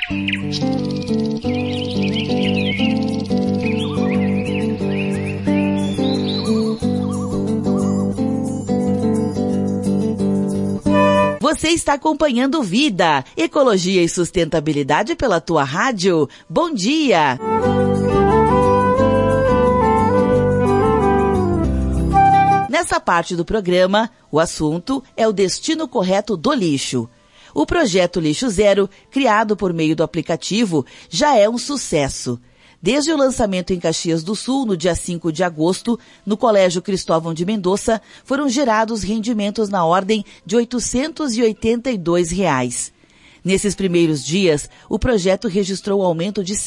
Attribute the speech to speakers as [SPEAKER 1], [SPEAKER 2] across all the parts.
[SPEAKER 1] Você está acompanhando Vida, Ecologia e Sustentabilidade pela tua rádio. Bom dia! Nessa parte do programa, o assunto é o destino correto do lixo. O projeto Lixo Zero, criado por meio do aplicativo, já é um sucesso. Desde o lançamento em Caxias do Sul, no dia 5 de agosto, no Colégio Cristóvão de Mendonça, foram gerados rendimentos na ordem de R$ 882. Nesses primeiros dias, o projeto registrou aumento de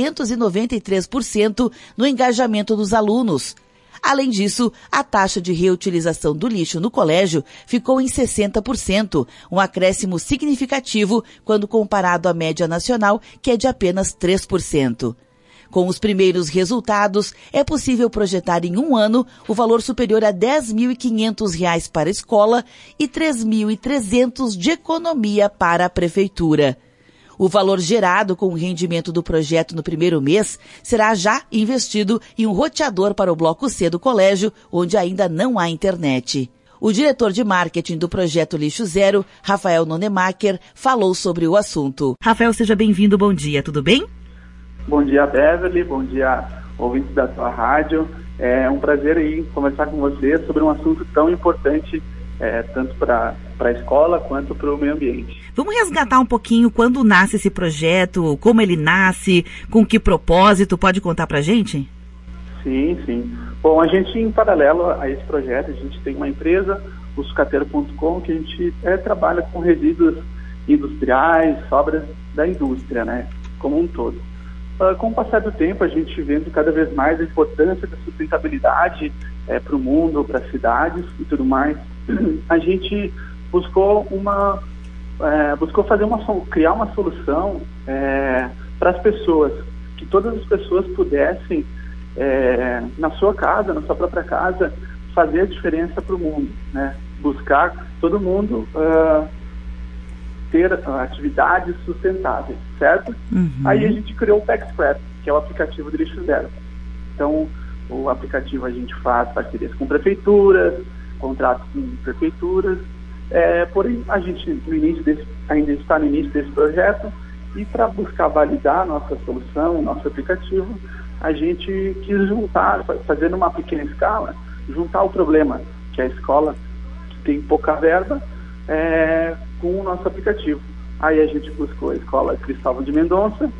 [SPEAKER 1] 693% no engajamento dos alunos. Além disso, a taxa de reutilização do lixo no colégio ficou em 60%, um acréscimo significativo quando comparado à média nacional, que é de apenas 3%. Com os primeiros resultados, é possível projetar em um ano o valor superior a R$ 10.500 para a escola e R$ 3.300 de economia para a prefeitura. O valor gerado com o rendimento do projeto no primeiro mês será já investido em um roteador para o bloco C do colégio, onde ainda não há internet. O diretor de marketing do projeto Lixo Zero, Rafael Nonemacher, falou sobre o assunto. Rafael, seja bem-vindo, bom dia, tudo bem?
[SPEAKER 2] Bom dia, Beverly. Bom dia, ouvintes da sua rádio. É um prazer aí conversar com você sobre um assunto tão importante, tanto para a escola quanto para o meio ambiente.
[SPEAKER 1] Vamos resgatar um pouquinho quando nasce esse projeto, como ele nasce, com que propósito, pode contar para a gente?
[SPEAKER 2] Sim. Bom, a gente, em paralelo a esse projeto, a gente tem uma empresa, o sucateiro.com, que a gente trabalha com resíduos industriais, sobras da indústria, né, como um todo. Com o passar do tempo, a gente vendo cada vez mais a importância da sustentabilidade para o mundo, para as cidades e tudo mais, a gente buscou criar uma solução para as pessoas, que todas as pessoas pudessem, na sua casa, na sua própria casa, fazer a diferença para o mundo, né? Buscar todo mundo ter atividades sustentáveis, certo? Uhum. Aí a gente criou o Pack Scrap, que é o aplicativo do Lixo Zero. Então, o aplicativo a gente faz parcerias com prefeituras, contratos com prefeituras, porém a gente ainda está no início desse projeto, e para buscar validar a nossa solução, nosso aplicativo, a gente quis juntar, fazer numa pequena escala, juntar o problema, que é a escola que tem pouca verba, com o nosso aplicativo. Aí a gente buscou a Escola Cristóvão de Mendonça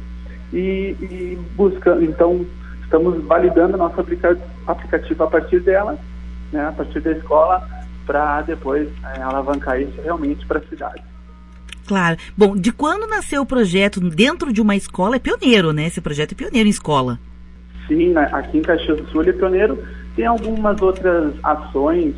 [SPEAKER 2] e então estamos validando nosso aplicativo a partir dela, né, a partir da escola, para depois alavancar isso realmente para a cidade.
[SPEAKER 1] Claro. Bom, de quando nasceu o projeto dentro de uma escola? É pioneiro, né? Esse projeto é pioneiro em escola.
[SPEAKER 2] Sim, aqui em Caxias do Sul ele é pioneiro. Tem algumas outras ações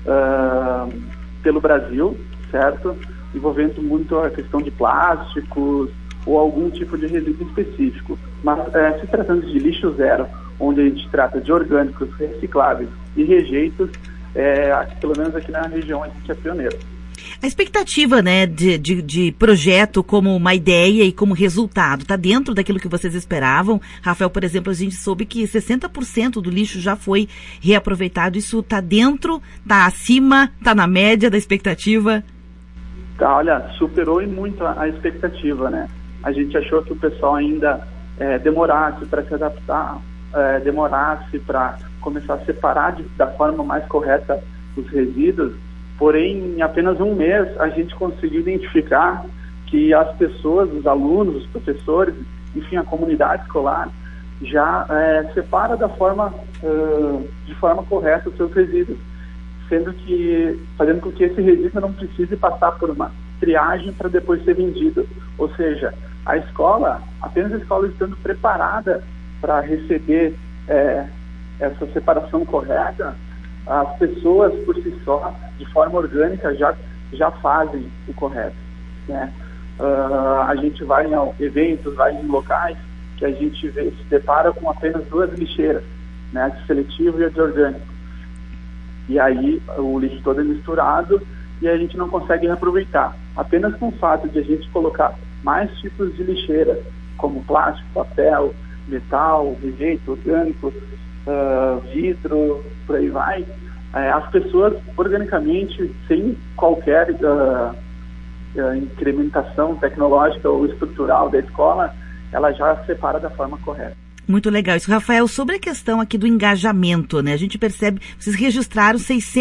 [SPEAKER 2] pelo Brasil, certo? Envolvendo muito a questão de plásticos ou algum tipo de resíduo específico. Mas se tratando de lixo zero, onde a gente trata de orgânicos, recicláveis e rejeitos, pelo menos aqui na região a gente é pioneiro.
[SPEAKER 1] A expectativa, né, de projeto como uma ideia e como resultado, está dentro daquilo que vocês esperavam? Rafael, por exemplo, a gente soube que 60% do lixo já foi reaproveitado. Isso está dentro, está acima, está na média da expectativa?
[SPEAKER 2] Tá, olha, superou muito a expectativa, né? A gente achou que o pessoal ainda demorasse para se adaptar, demorasse para começar a separar da forma mais correta os resíduos. Porém, em apenas um mês, a gente conseguiu identificar que as pessoas, os alunos, os professores, enfim, a comunidade escolar, já separa de forma correta os seus resíduos, fazendo com que esse resíduo não precise passar por uma triagem para depois ser vendido. Ou seja, apenas a escola estando preparada para receber essa separação correta, as pessoas por si só, de forma orgânica, já fazem o correto, né? A gente vai em eventos, vai em locais que a gente se depara com apenas 2 lixeiras, né, de seletivo e a de orgânico. E aí o lixo todo é misturado e a gente não consegue reaproveitar. Apenas com o fato de a gente colocar mais tipos de lixeira, como plástico, papel, metal, rejeito orgânico, vidro, por aí vai. As pessoas, organicamente, sem qualquer incrementação tecnológica ou estrutural da escola, ela já separa da forma correta.
[SPEAKER 1] Muito legal isso. Rafael, sobre a questão aqui do engajamento, né? A gente percebe, vocês registraram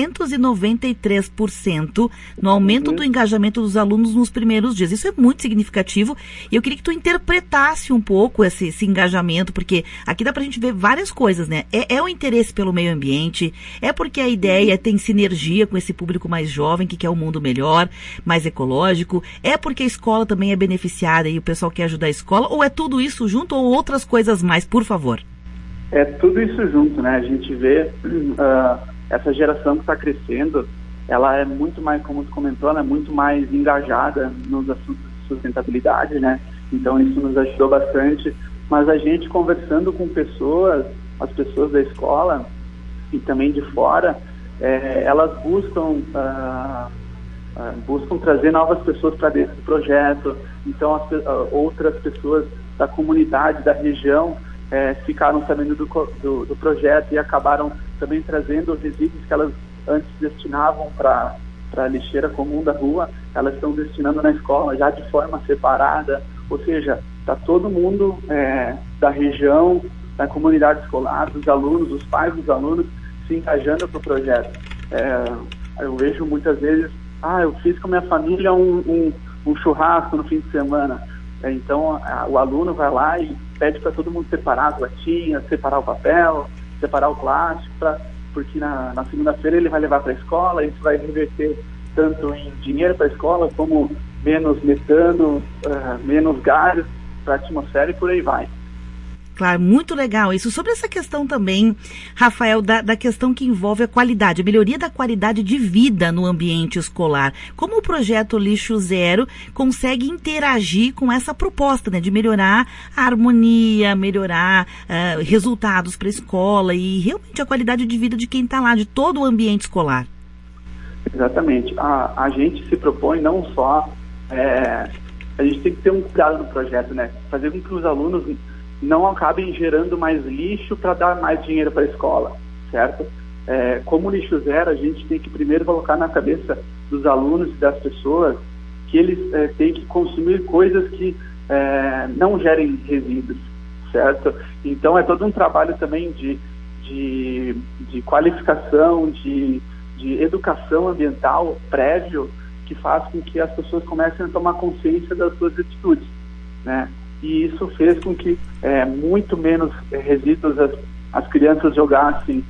[SPEAKER 1] 693% no aumento do engajamento dos alunos nos primeiros dias. Isso é muito significativo e eu queria que tu interpretasse um pouco esse engajamento, porque aqui dá pra gente ver várias coisas, né? É o interesse pelo meio ambiente, é porque a ideia tem sinergia com esse público mais jovem que quer um mundo melhor, mais ecológico, é porque a escola também é beneficiada e o pessoal quer ajudar a escola, ou é tudo isso junto ou outras coisas mais? Por favor.
[SPEAKER 2] É tudo isso junto, né? A gente vê essa geração que está crescendo, ela é muito mais, como você comentou, ela é muito mais engajada nos assuntos de sustentabilidade, né? Então isso nos ajudou bastante. Mas a gente conversando com pessoas, as pessoas da escola e também de fora, elas buscam trazer novas pessoas para dentro do projeto. Então outras pessoas da comunidade, da região, ficaram sabendo do projeto e acabaram também trazendo os resíduos que elas antes destinavam para a lixeira comum da rua, elas estão destinando na escola já de forma separada, ou seja, está todo mundo da região, da comunidade escolar, dos alunos, os pais dos alunos se engajando para o projeto. Eu vejo muitas vezes, eu fiz com a minha família um churrasco no fim de semana. Então o aluno vai lá e pede para todo mundo separar as latinhas, separar o papel, separar o plástico, porque na segunda-feira ele vai levar para a escola, isso vai reverter tanto em dinheiro para a escola, como menos metano, menos gases para a atmosfera e por aí vai.
[SPEAKER 1] Claro, muito legal isso. Sobre essa questão também, Rafael, da questão que envolve a qualidade, a melhoria da qualidade de vida no ambiente escolar. Como o projeto Lixo Zero consegue interagir com essa proposta, né, de melhorar a harmonia, melhorar resultados para a escola e realmente a qualidade de vida de quem está lá, de todo o ambiente escolar?
[SPEAKER 2] Exatamente. A gente se propõe não só... a gente tem que ter um cuidado no projeto, né? Fazer com que os alunos não acabem gerando mais lixo para dar mais dinheiro para a escola, certo? Como Lixo Zero, a gente tem que primeiro colocar na cabeça dos alunos e das pessoas que eles têm que consumir coisas que não gerem resíduos, certo? Então é todo um trabalho também de qualificação, de educação ambiental prévio, que faz com que as pessoas comecem a tomar consciência das suas atitudes, né? E isso fez com que muito menos resíduos as crianças jogassem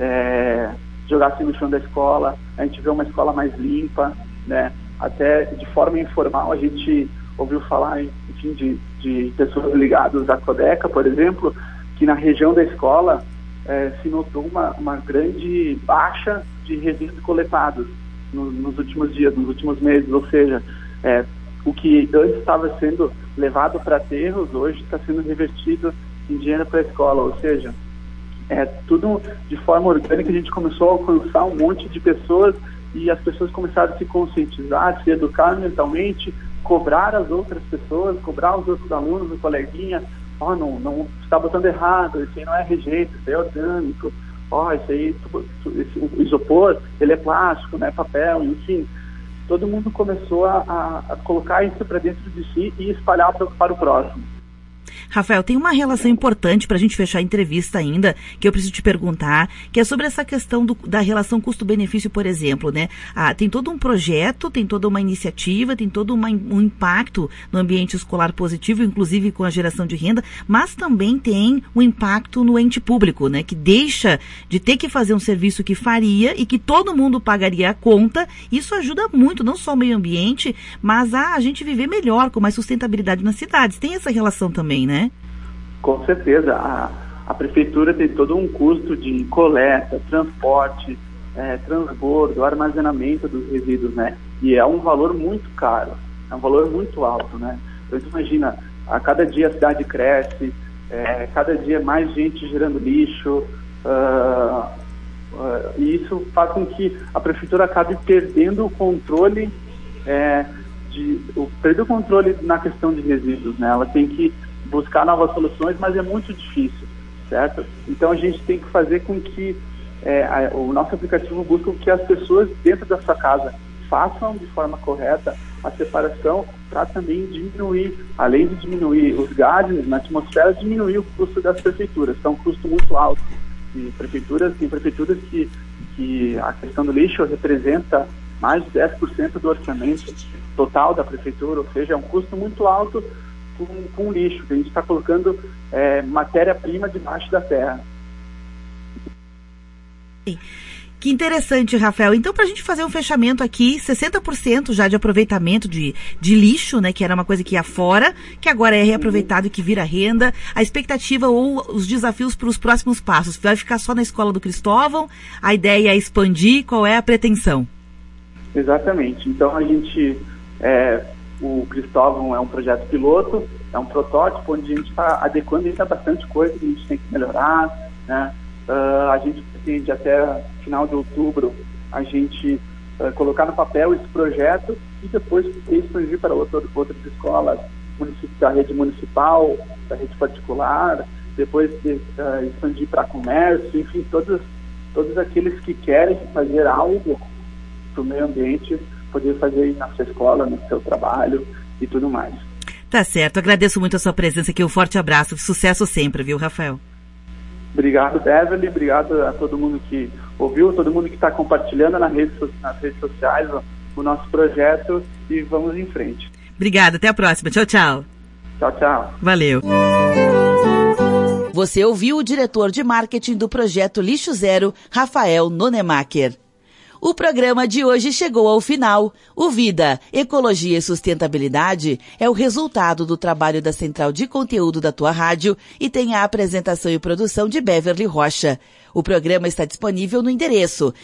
[SPEAKER 2] no chão da escola. A gente vê uma escola mais limpa, né? Até de forma informal a gente ouviu falar, enfim, de pessoas ligadas à Codeca, por exemplo, que na região da escola se notou uma grande baixa de resíduos coletados nos últimos dias, nos últimos meses, ou seja, o que antes estava sendo levado para aterros, hoje está sendo revertido em dinheiro para a escola, ou seja, tudo de forma orgânica. A gente começou a alcançar um monte de pessoas e as pessoas começaram a se conscientizar, se educar mentalmente, cobrar as outras pessoas, cobrar os outros alunos, o coleguinha, não está botando errado, isso aí não é rejeito, isso aí é orgânico, isso aí, o isopor, ele é plástico, não é papel, enfim. Todo mundo começou a colocar isso para dentro de si e espalhar para o próximo.
[SPEAKER 1] Rafael, tem uma relação importante para a gente fechar a entrevista ainda, que eu preciso te perguntar, que é sobre essa questão da relação custo-benefício, por exemplo, né? Tem todo um projeto, tem toda uma iniciativa, tem todo um impacto no ambiente escolar positivo, inclusive com a geração de renda, mas também tem um impacto no ente público, né? Que deixa de ter que fazer um serviço que faria e que todo mundo pagaria a conta. Isso ajuda muito, não só o meio ambiente, mas a gente viver melhor, com mais sustentabilidade nas cidades. Tem essa relação também, né?
[SPEAKER 2] Com certeza. A prefeitura tem todo um custo de coleta, transporte, transbordo, armazenamento dos resíduos, né? E é um valor muito caro, é um valor muito alto, né? Então, você imagina, a cada dia a cidade cresce, cada dia mais gente gerando lixo, e isso faz com que a prefeitura acabe perdendo o controle perder o controle na questão de resíduos, né? Ela tem que buscar novas soluções, mas é muito difícil, certo? Então a gente tem que fazer com que o nosso aplicativo busque que as pessoas dentro da sua casa façam de forma correta a separação, para também diminuir, além de diminuir os gases na atmosfera, diminuir o custo das prefeituras, que é um custo muito alto. E tem prefeituras que a questão do lixo representa mais de 10% do orçamento total da prefeitura, ou seja, é um custo muito alto com lixo, que a gente está colocando matéria-prima debaixo da terra.
[SPEAKER 1] Que interessante, Rafael. Então, para a gente fazer um fechamento aqui, 60% já de aproveitamento de lixo, né, que era uma coisa que ia fora, que agora é reaproveitado e que vira renda. A expectativa ou os desafios para os próximos passos? Vai ficar só na Escola do Cristóvão? A ideia é expandir? Qual é a pretensão?
[SPEAKER 2] Exatamente. Então, a gente... o Cristóvão é um projeto piloto, é um protótipo onde a gente está adequando ainda bastante coisa que a gente tem que melhorar, né? A gente pretende até final de outubro a gente colocar no papel esse projeto e depois expandir para outras escolas da rede municipal, da rede particular, depois expandir para comércio, enfim, todos aqueles que querem fazer algo para o meio ambiente, poder fazer na sua escola, no seu trabalho e tudo mais.
[SPEAKER 1] Tá certo, agradeço muito a sua presença aqui, um forte abraço, sucesso sempre, viu, Rafael?
[SPEAKER 2] Obrigado, Beverly, obrigado a todo mundo que ouviu, todo mundo que está compartilhando nas redes sociais o nosso projeto e vamos em frente.
[SPEAKER 1] Obrigada, até a próxima. Tchau, tchau.
[SPEAKER 2] Tchau, tchau.
[SPEAKER 1] Valeu. Você ouviu o diretor de marketing do projeto Lixo Zero, Rafael Nonemacher. O programa de hoje chegou ao final. O Vida, Ecologia e Sustentabilidade é o resultado do trabalho da Central de Conteúdo da Tua Rádio e tem a apresentação e produção de Beverly Rocha. O programa está disponível no endereço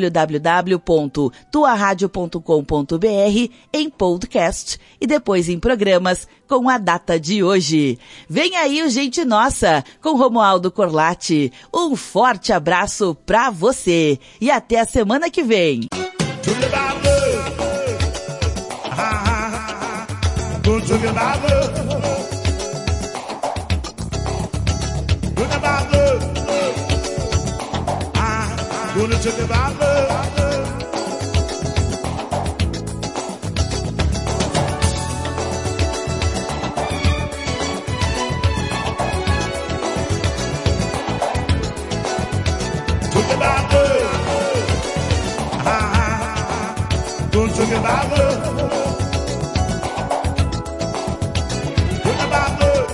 [SPEAKER 1] www.tuaradio.com.br em podcast e depois em programas com a data de hoje. Vem aí o Gente Nossa com Romualdo Corlatti. Um forte abraço pra você e até a semana que vem.
[SPEAKER 3] Gonna take about love. Talk about love. Gonna talk about love. Talk about love.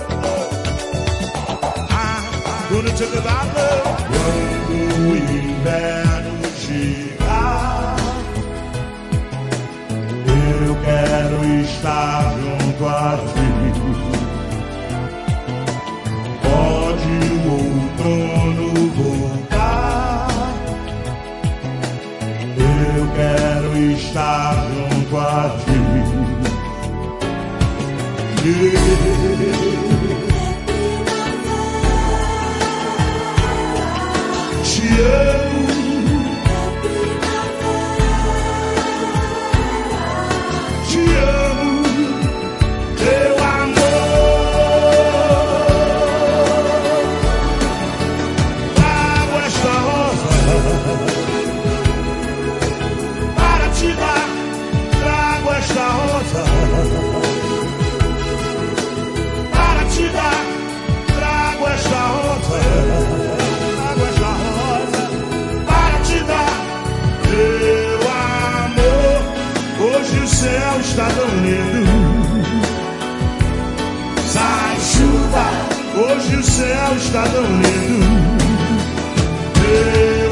[SPEAKER 3] Gonna talk about love. Quando o inverno chegar, eu quero estar junto a ti. Pode o outono voltar, eu quero estar junto a ti. Te amo, te amo, teu amor. Trago esta rosa para te dar. Trago esta rosa para te dar. Trago esta rosa. Meu amor, hoje o céu está tão lindo. Sai chuva, hoje o céu está tão lindo. Meu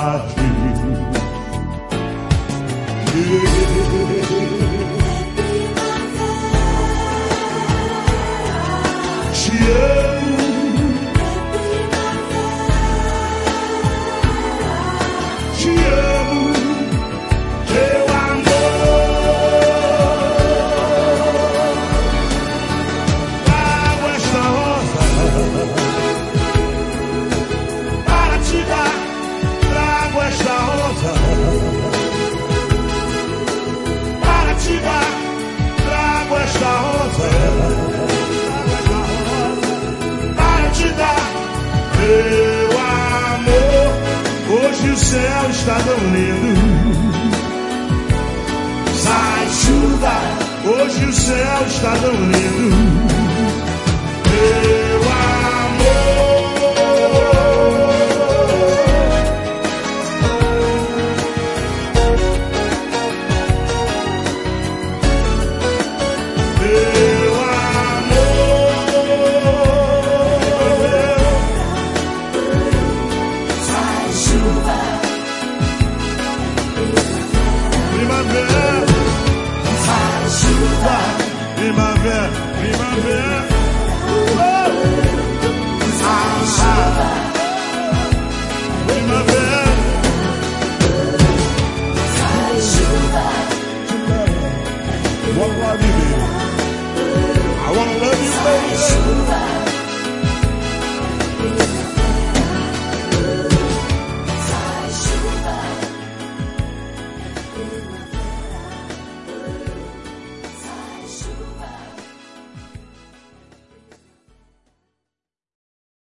[SPEAKER 3] tarde. Te amo. Te amo, teu amor. Trago esta rosa para te dar. Trago esta rosa para te dar. Trago esta rosa para te dar. Meu amor, hoje o céu está tão lindo. Sai chuva, hoje o céu está tão lindo.